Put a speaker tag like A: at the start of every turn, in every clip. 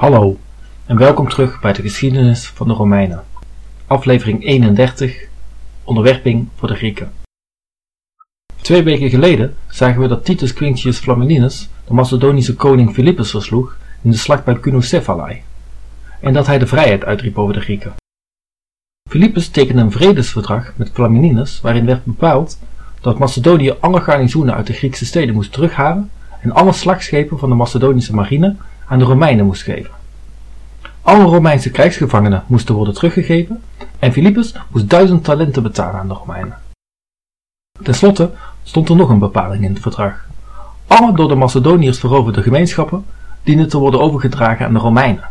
A: Hallo en welkom terug bij de geschiedenis van de Romeinen. Aflevering 31, onderwerping voor de Grieken. 2 weken geleden zagen we dat Titus Quinctius Flamininus de Macedonische koning Philippus versloeg in de slag bij Cunocephalae en dat hij de vrijheid uitriep over de Grieken. Philippus tekende een vredesverdrag met Flamininus waarin werd bepaald dat Macedonië alle garnizoenen uit de Griekse steden moest terughalen en alle slagschepen van de Macedonische marine aan de Romeinen moest geven. Alle Romeinse krijgsgevangenen moesten worden teruggegeven en Philippus moest 1000 talenten betalen aan de Romeinen. Ten slotte stond er nog een bepaling in het verdrag. Alle door de Macedoniërs veroverde gemeenschappen dienden te worden overgedragen aan de Romeinen.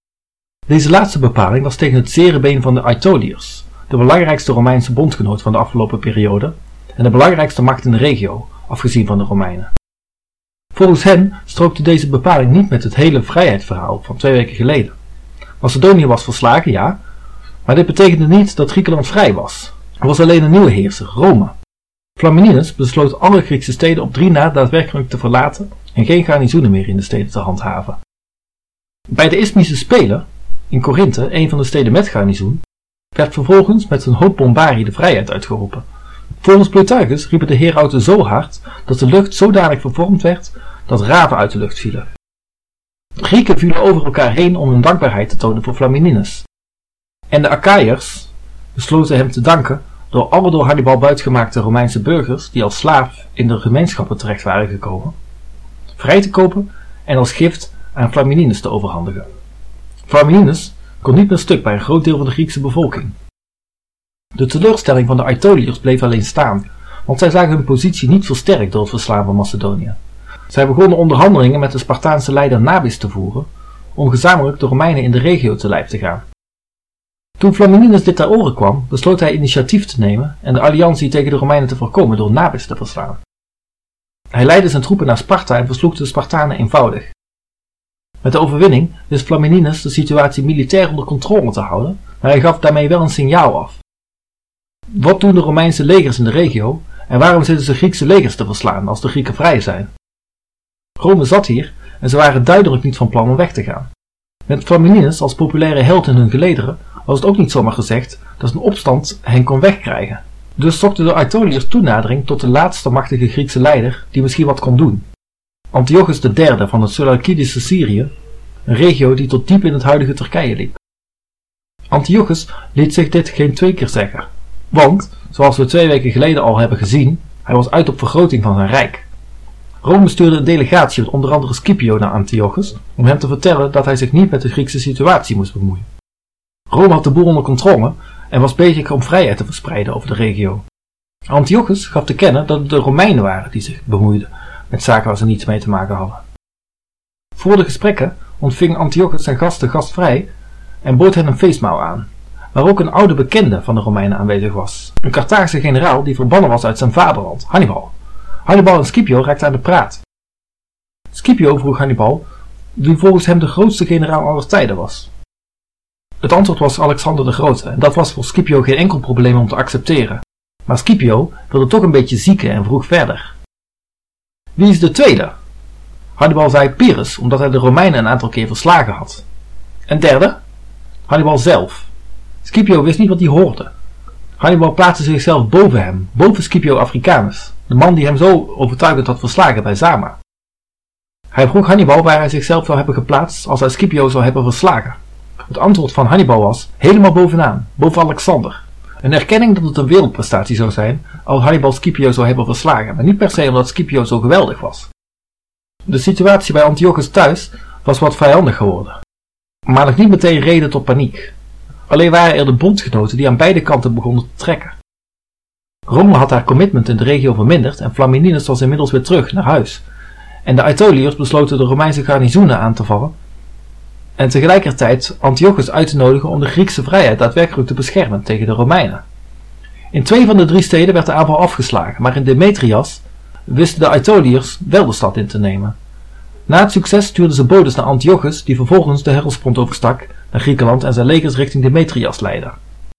A: Deze laatste bepaling was tegen het zere been van de Aetoliërs, de belangrijkste Romeinse bondgenoot van de afgelopen periode en de belangrijkste macht in de regio, afgezien van de Romeinen. Volgens hen strookte deze bepaling niet met het hele vrijheidsverhaal van 2 weken geleden. Macedonië was verslagen, ja, maar dit betekende niet dat Griekenland vrij was. Er was alleen een nieuwe heerser, Rome. Flamininus besloot alle Griekse steden op 3 na daadwerkelijk te verlaten en geen garnizoenen meer in de steden te handhaven. Bij de Isthmische Spelen, in Korinthe, een van de steden met garnizoen, werd vervolgens met een hoop bombarie de vrijheid uitgeroepen. Volgens Plutarchus riepen de herauten zo hard dat de lucht zodanig vervormd werd dat raven uit de lucht vielen. De Grieken vielen over elkaar heen om hun dankbaarheid te tonen voor Flamininus. En de Achaïërs besloten hem te danken door alle door Hannibal buitgemaakte Romeinse burgers die als slaaf in de gemeenschappen terecht waren gekomen, vrij te kopen en als gift aan Flamininus te overhandigen. Flamininus kon niet meer stuk bij een groot deel van de Griekse bevolking. De teleurstelling van de Aetoliërs bleef alleen staan, want zij zagen hun positie niet versterkt door het verslaan van Macedonië. Zij begonnen onderhandelingen met de Spartaanse leider Nabis te voeren, om gezamenlijk de Romeinen in de regio te lijf te gaan. Toen Flamininus dit ter oren kwam, besloot hij initiatief te nemen en de alliantie tegen de Romeinen te voorkomen door Nabis te verslaan. Hij leidde zijn troepen naar Sparta en versloeg de Spartanen eenvoudig. Met de overwinning wist Flamininus de situatie militair onder controle te houden, maar hij gaf daarmee wel een signaal af. Wat doen de Romeinse legers in de regio en waarom zitten ze Griekse legers te verslaan als de Grieken vrij zijn? Rome zat hier en ze waren duidelijk niet van plan om weg te gaan. Met Flamininus als populaire held in hun gelederen was het ook niet zomaar gezegd dat een opstand hen kon wegkrijgen. Dus zochten de Aetoliërs toenadering tot de laatste machtige Griekse leider die misschien wat kon doen. Antiochus III van het Seleukidische Syrië, een regio die tot diep in het huidige Turkije liep. Antiochus liet zich dit geen 2 keer zeggen, want, zoals we 2 weken geleden al hebben gezien, hij was uit op vergroting van zijn rijk. Rome stuurde een delegatie met onder andere Scipio naar Antiochus om hem te vertellen dat hij zich niet met de Griekse situatie moest bemoeien. Rome had de boel onder controle en was bezig om vrijheid te verspreiden over de regio. Antiochus gaf te kennen dat het de Romeinen waren die zich bemoeiden met zaken waar ze niets mee te maken hadden. Voor de gesprekken ontving Antiochus zijn gasten gastvrij en bood hen een feestmaal aan, waar ook een oude bekende van de Romeinen aanwezig was, een Carthaagse generaal die verbannen was uit zijn vaderland, Hannibal. Hannibal en Scipio raakten aan de praat. Scipio vroeg Hannibal wie volgens hem de grootste generaal aller tijden was. Het antwoord was Alexander de Grote en dat was voor Scipio geen enkel probleem om te accepteren. Maar Scipio wilde toch een beetje zieken en vroeg verder. Wie is de tweede? Hannibal zei Pyrrhus, omdat hij de Romeinen een aantal keer verslagen had. En derde? Hannibal zelf. Scipio wist niet wat hij hoorde. Hannibal plaatste zichzelf boven hem, boven Scipio Africanus, de man die hem zo overtuigend had verslagen bij Zama. Hij vroeg Hannibal waar hij zichzelf zou hebben geplaatst als hij Scipio zou hebben verslagen. Het antwoord van Hannibal was helemaal bovenaan, boven Alexander. Een erkenning dat het een wereldprestatie zou zijn als Hannibal Scipio zou hebben verslagen, maar niet per se omdat Scipio zo geweldig was. De situatie bij Antiochus thuis was wat vijandig geworden, maar nog niet meteen reden tot paniek. Alleen waren er de bondgenoten die aan beide kanten begonnen te trekken. Rome had haar commitment in de regio verminderd en Flamininus was inmiddels weer terug naar huis. En de Aetoliërs besloten de Romeinse garnizoenen aan te vallen en tegelijkertijd Antiochus uit te nodigen om de Griekse vrijheid daadwerkelijk te beschermen tegen de Romeinen. In 2 van de 3 steden werd de aanval afgeslagen, maar in Demetrias wisten de Aetoliërs wel de stad in te nemen. Na het succes stuurden ze bodes naar Antiochus, die vervolgens de Hellespont overstak naar Griekenland en zijn legers richting Demetrias leidde.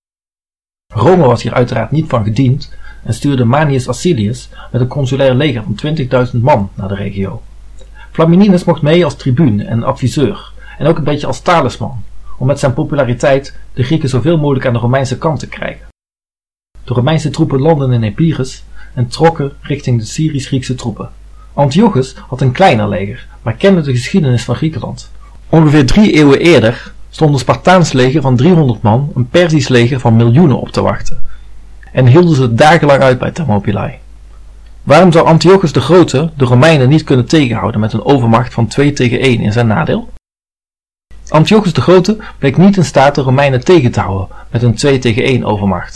A: Rome was hier uiteraard niet van gediend en stuurde Manius Acilius met een consulair leger van 20.000 man naar de regio. Flamininus mocht mee als tribuun en adviseur en ook een beetje als talisman, om met zijn populariteit de Grieken zoveel mogelijk aan de Romeinse kant te krijgen. De Romeinse troepen landden in Epirus en trokken richting de Syrisch-Griekse troepen. Antiochus had een kleiner leger, maar kende de geschiedenis van Griekenland. Ongeveer 3 eeuwen eerder stond een Spartaans leger van 300 man een Perzisch leger van miljoenen op te wachten, en hielden ze dagenlang uit bij Thermopylae. Waarom zou Antiochus de Grote de Romeinen niet kunnen tegenhouden met een overmacht van 2 tegen 1 in zijn nadeel? Antiochus de Grote bleek niet in staat de Romeinen tegen te houden met een 2 tegen 1 overmacht.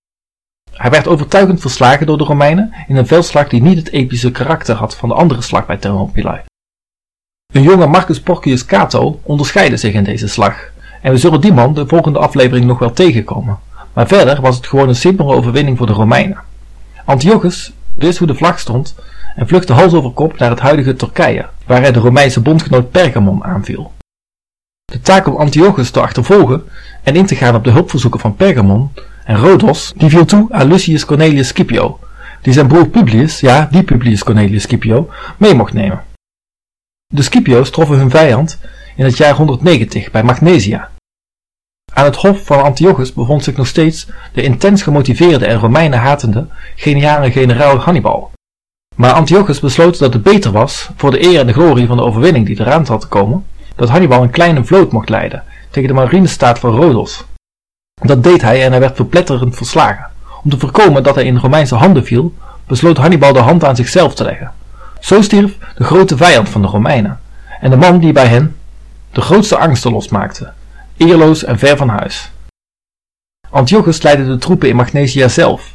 A: Hij werd overtuigend verslagen door de Romeinen in een veldslag die niet het epische karakter had van de andere slag bij Thermopylae. Een jonge Marcus Porcius Cato onderscheidde zich in deze slag, en we zullen die man de volgende aflevering nog wel tegenkomen, maar verder was het gewoon een simpele overwinning voor de Romeinen. Antiochus wist hoe de vlag stond en vluchtte hals over kop naar het huidige Turkije, waar hij de Romeinse bondgenoot Pergamon aanviel. De taak om Antiochus te achtervolgen en in te gaan op de hulpverzoeken van Pergamon en Rhodos, die viel toe aan Lucius Cornelius Scipio, die zijn broer Publius, ja, die Publius Cornelius Scipio, mee mocht nemen. De Scipio's troffen hun vijand in het jaar 190 bij Magnesia. Aan het hof van Antiochus bevond zich nog steeds de intens gemotiveerde en Romeinen hatende geniale generaal Hannibal. Maar Antiochus besloot dat het beter was, voor de eer en de glorie van de overwinning die eraan zat te komen, dat Hannibal een kleine vloot mocht leiden tegen de marinestaat van Rhodos. Dat deed hij en hij werd verpletterend verslagen. Om te voorkomen dat hij in Romeinse handen viel, besloot Hannibal de hand aan zichzelf te leggen. Zo stierf de grote vijand van de Romeinen en de man die bij hen de grootste angsten losmaakte, eerloos en ver van huis. Antiochus leidde de troepen in Magnesia zelf.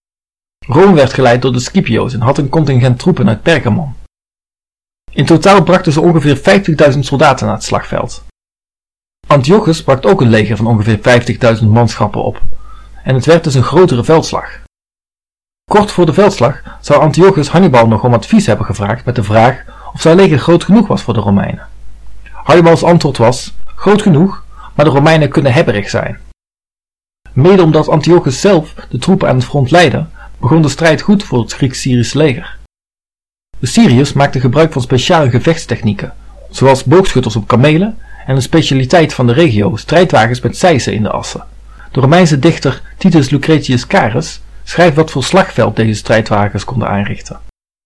A: Rome werd geleid door de Scipio's en had een contingent troepen uit Pergamon. In totaal brachten ze ongeveer 50.000 soldaten naar het slagveld. Antiochus bracht ook een leger van ongeveer 50.000 manschappen op, en het werd dus een grotere veldslag. Kort voor de veldslag zou Antiochus Hannibal nog om advies hebben gevraagd met de vraag of zijn leger groot genoeg was voor de Romeinen. Hannibals antwoord was: groot genoeg, maar de Romeinen kunnen hebberig zijn. Mede omdat Antiochus zelf de troepen aan het front leidde, begon de strijd goed voor het Grieks-Syrische leger. De Syriërs maakten gebruik van speciale gevechtstechnieken, zoals boogschutters op kamelen en een specialiteit van de regio, strijdwagens met zeisen in de assen. De Romeinse dichter Titus Lucretius Carus schrijft wat voor slagveld deze strijdwagens konden aanrichten.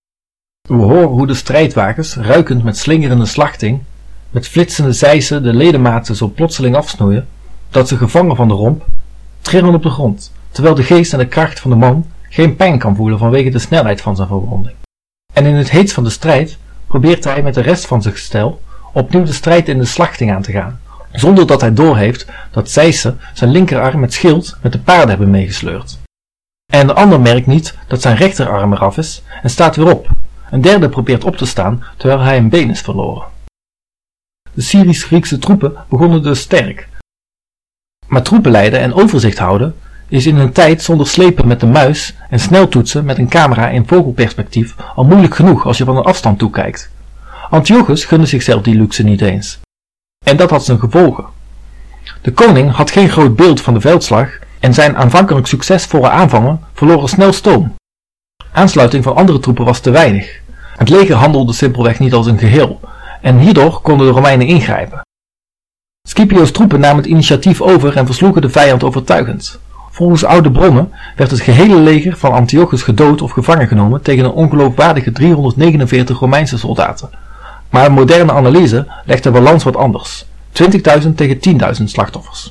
A: We horen hoe de strijdwagens, ruikend met slingerende slachting, met flitsende zeisen de ledematen zo plotseling afsnoeien, dat ze gevangen van de romp, trillen op de grond, terwijl de geest en de kracht van de man geen pijn kan voelen vanwege de snelheid van zijn verwonding. En in het heetst van de strijd probeert hij met de rest van zijn gestel opnieuw de strijd in de slachting aan te gaan, zonder dat hij doorheeft dat Zeisse zijn linkerarm met schild met de paarden hebben meegesleurd. En de ander merkt niet dat zijn rechterarm eraf is en staat weer op. Een derde probeert op te staan terwijl hij een been is verloren. De Syrisch-Griekse troepen begonnen dus sterk. Maar troepen leiden en overzicht houden is in een tijd zonder slepen met de muis en snel toetsen met een camera in vogelperspectief al moeilijk genoeg als je van een afstand toekijkt. Antiochus gunde zichzelf die luxe niet eens. En dat had zijn gevolgen. De koning had geen groot beeld van de veldslag en zijn aanvankelijk succesvolle aanvallen verloren snel stoom. Aansluiting van andere troepen was te weinig. Het leger handelde simpelweg niet als een geheel en hierdoor konden de Romeinen ingrijpen. Scipio's troepen namen het initiatief over en versloegen de vijand overtuigend. Volgens oude bronnen werd het gehele leger van Antiochus gedood of gevangen genomen tegen een ongeloofwaardige 349 Romeinse soldaten. Maar een moderne analyse legt de balans wat anders. 20.000 tegen 10.000 slachtoffers.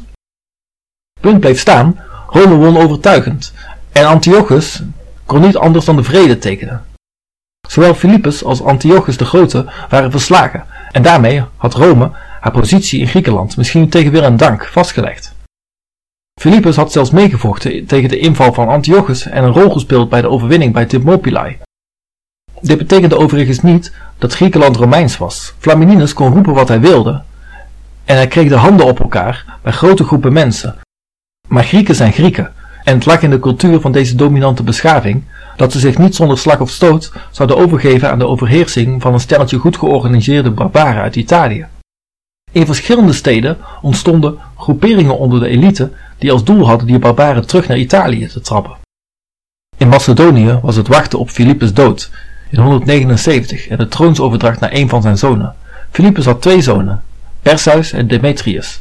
A: Punt bleef staan, Rome won overtuigend en Antiochus kon niet anders dan de vrede tekenen. Zowel Philippus als Antiochus de Grote waren verslagen en daarmee had Rome haar positie in Griekenland misschien tegen wil en dank vastgelegd. Philippus had zelfs meegevochten tegen de inval van Antiochus en een rol gespeeld bij de overwinning bij Thermopylae. Dit betekende overigens niet dat Griekenland Romeins was. Flamininus kon roepen wat hij wilde en hij kreeg de handen op elkaar bij grote groepen mensen. Maar Grieken zijn Grieken en het lag in de cultuur van deze dominante beschaving dat ze zich niet zonder slag of stoot zouden overgeven aan de overheersing van een stelletje goed georganiseerde barbaren uit Italië. In verschillende steden ontstonden groeperingen onder de elite die als doel hadden die barbaren terug naar Italië te trappen. In Macedonië was het wachten op Philippus' dood in 179 en de troonsoverdracht naar een van zijn zonen. Philippus had 2 zonen, Perseus en Demetrius.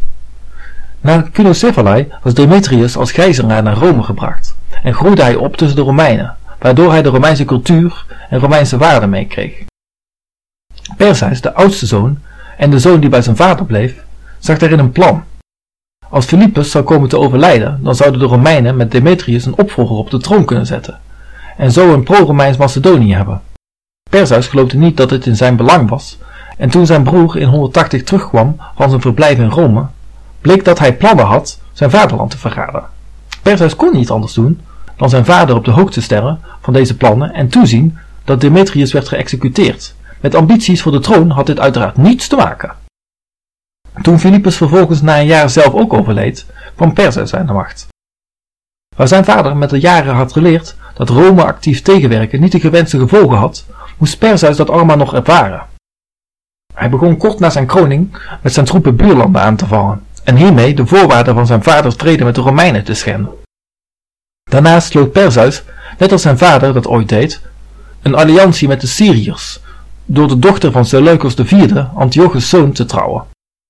A: Na Kynocephalae was Demetrius als gijzelaar naar Rome gebracht en groeide hij op tussen de Romeinen, waardoor hij de Romeinse cultuur en Romeinse waarden meekreeg. Perseus, de oudste zoon en de zoon die bij zijn vader bleef, zag daarin een plan. Als Philippus zou komen te overlijden, dan zouden de Romeinen met Demetrius een opvolger op de troon kunnen zetten en zo een pro-Romeins Macedonië hebben. Perseus geloofde niet dat dit in zijn belang was en toen zijn broer in 180 terugkwam van zijn verblijf in Rome, bleek dat hij plannen had zijn vaderland te verraden. Perseus kon niet anders doen dan zijn vader op de hoogte stellen van deze plannen en toezien dat Demetrius werd geëxecuteerd. Met ambities voor de troon had dit uiteraard niets te maken. Toen Philippus vervolgens na een jaar zelf ook overleed, kwam Perseus aan de macht. Waar zijn vader met de jaren had geleerd dat Rome actief tegenwerken niet de gewenste gevolgen had, moest Perseus dat allemaal nog ervaren. Hij begon kort na zijn kroning met zijn troepen buurlanden aan te vallen en hiermee de voorwaarden van zijn vaders vrede met de Romeinen te schenden. Daarnaast sloot Perseus, net als zijn vader dat ooit deed, een alliantie met de Syriërs, door de dochter van Seleucus IV, Antiochus' zoon, te trouwen.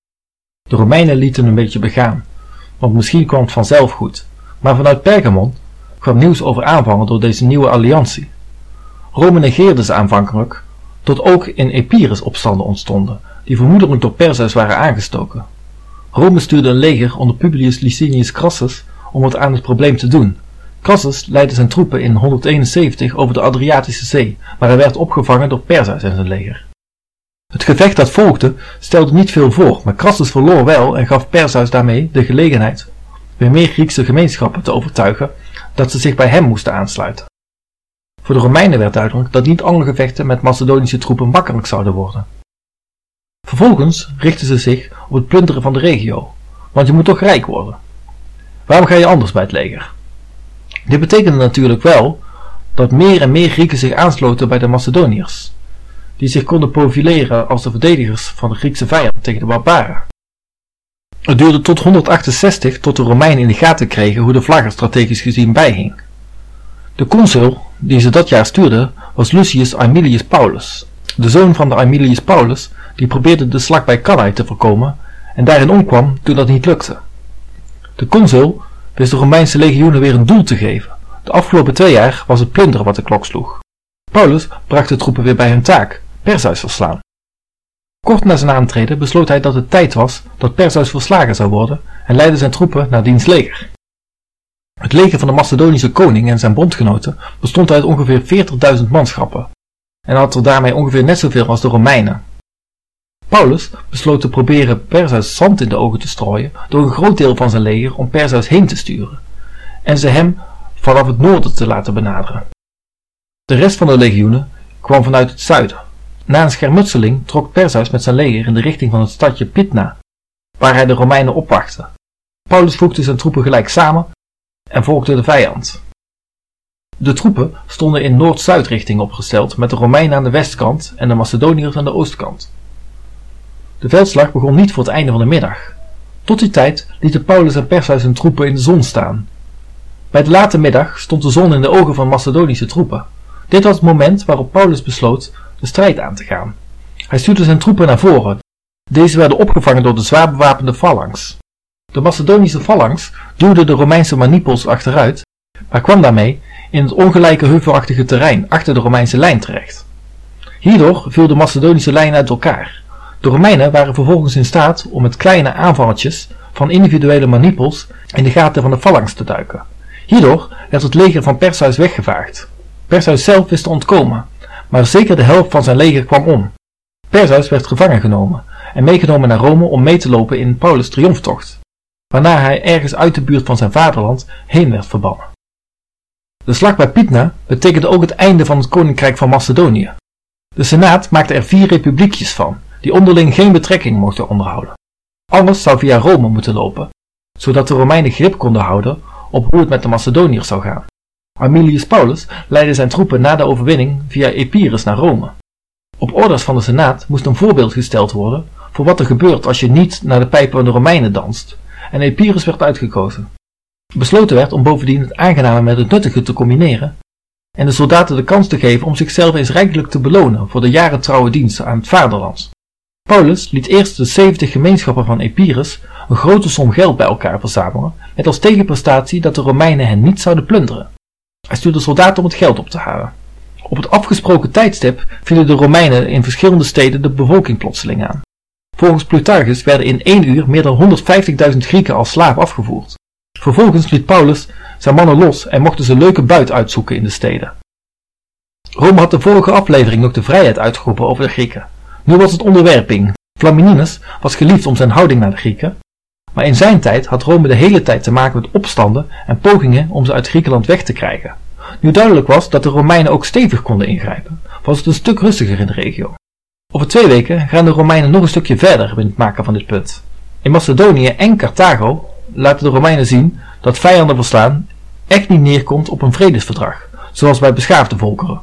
A: De Romeinen lieten een beetje begaan, want misschien kwam het vanzelf goed, maar vanuit Pergamon kwam nieuws over aanvallen door deze nieuwe alliantie. Rome negeerde ze aanvankelijk, tot ook in Epirus opstanden ontstonden, die vermoedelijk door Perseus waren aangestoken. Rome stuurde een leger onder Publius Licinius Crassus om wat aan het probleem te doen. Crassus leidde zijn troepen in 171 over de Adriatische Zee, maar hij werd opgevangen door Perseus en zijn leger. Het gevecht dat volgde stelde niet veel voor, maar Crassus verloor wel en gaf Perseus daarmee de gelegenheid weer meer Griekse gemeenschappen te overtuigen dat ze zich bij hem moesten aansluiten. Voor de Romeinen werd duidelijk dat niet alle gevechten met Macedonische troepen makkelijk zouden worden. Vervolgens richtten ze zich op het plunderen van de regio, want je moet toch rijk worden. Waarom ga je anders bij het leger? Dit betekende natuurlijk wel dat meer en meer Grieken zich aansloten bij de Macedoniërs, die zich konden profileren als de verdedigers van de Griekse vijand tegen de barbaren. Het duurde tot 168 tot de Romeinen in de gaten kregen hoe de vlag er strategisch gezien bijhing. De consul die ze dat jaar stuurde was Lucius Aemilius Paulus, de zoon van de Aemilius Paulus die probeerde de slag bij Cannae te voorkomen en daarin omkwam toen dat niet lukte. De consul wist de Romeinse legioenen weer een doel te geven. De afgelopen 2 jaar was het plunderen wat de klok sloeg. Paulus bracht de troepen weer bij hun taak, Perseus verslaan. Kort na zijn aantreden besloot hij dat het tijd was dat Perseus verslagen zou worden en leidde zijn troepen naar diens leger. Het leger van de Macedonische koning en zijn bondgenoten bestond uit ongeveer 40.000 manschappen en had er daarmee ongeveer net zoveel als de Romeinen. Paulus besloot te proberen Perseus zand in de ogen te strooien door een groot deel van zijn leger om Perseus heen te sturen en ze hem vanaf het noorden te laten benaderen. De rest van de legioenen kwam vanuit het zuiden. Na een schermutseling trok Perseus met zijn leger in de richting van het stadje Pydna, waar hij de Romeinen opwachtte. Paulus voegde zijn troepen gelijk samen en volgde de vijand. De troepen stonden in noord-zuid richting opgesteld met de Romeinen aan de westkant en de Macedoniërs aan de oostkant. De veldslag begon niet voor het einde van de middag. Tot die tijd lieten Paulus en Perseus hun troepen in de zon staan. Bij de late middag stond de zon in de ogen van Macedonische troepen. Dit was het moment waarop Paulus besloot de strijd aan te gaan. Hij stuurde zijn troepen naar voren. Deze werden opgevangen door de zwaar bewapende phalanx. De Macedonische phalanx duwde de Romeinse manipels achteruit, maar kwam daarmee in het ongelijke heuvelachtige terrein achter de Romeinse lijn terecht. Hierdoor viel de Macedonische lijn uit elkaar. De Romeinen waren vervolgens in staat om met kleine aanvalletjes van individuele manipels in de gaten van de phalanx te duiken. Hierdoor werd het leger van Perseus weggevaagd. Perseus zelf wist te ontkomen, maar zeker de helft van zijn leger kwam om. Perseus werd gevangen genomen en meegenomen naar Rome om mee te lopen in Paulus' triomftocht, waarna hij ergens uit de buurt van zijn vaderland heen werd verbannen. De slag bij Pydna betekende ook het einde van het koninkrijk van Macedonië. De Senaat maakte er 4 republiekjes van, die onderling geen betrekking mochten onderhouden. Alles zou via Rome moeten lopen, zodat de Romeinen grip konden houden op hoe het met de Macedoniërs zou gaan. Aemilius Paulus leidde zijn troepen na de overwinning via Epirus naar Rome. Op orders van de Senaat moest een voorbeeld gesteld worden voor wat er gebeurt als je niet naar de pijpen van de Romeinen danst, en Epirus werd uitgekozen. Besloten werd om bovendien het aangename met het nuttige te combineren en de soldaten de kans te geven om zichzelf eens rijkelijk te belonen voor de jarentrouwe dienst aan het vaderland. Paulus liet eerst de 70 gemeenschappen van Epirus een grote som geld bij elkaar verzamelen, met als tegenprestatie dat de Romeinen hen niet zouden plunderen. Hij stuurde soldaten om het geld op te halen. Op het afgesproken tijdstip vielen de Romeinen in verschillende steden de bevolking plotseling aan. Volgens Plutarchus werden in 1 uur meer dan 150.000 Grieken als slaaf afgevoerd. Vervolgens liet Paulus zijn mannen los en mochten ze leuke buit uitzoeken in de steden. Rome had de vorige aflevering nog de vrijheid uitgeroepen over de Grieken. Nu was het onderwerping. Flamininus was geliefd om zijn houding naar de Grieken, maar in zijn tijd had Rome de hele tijd te maken met opstanden en pogingen om ze uit Griekenland weg te krijgen. Nu duidelijk was dat de Romeinen ook stevig konden ingrijpen, was het een stuk rustiger in de regio. Over 2 weken gaan de Romeinen nog een stukje verder in het maken van dit punt. In Macedonië en Carthago laten de Romeinen zien dat vijanden verslaan echt niet neerkomt op een vredesverdrag, zoals bij beschaafde volkeren.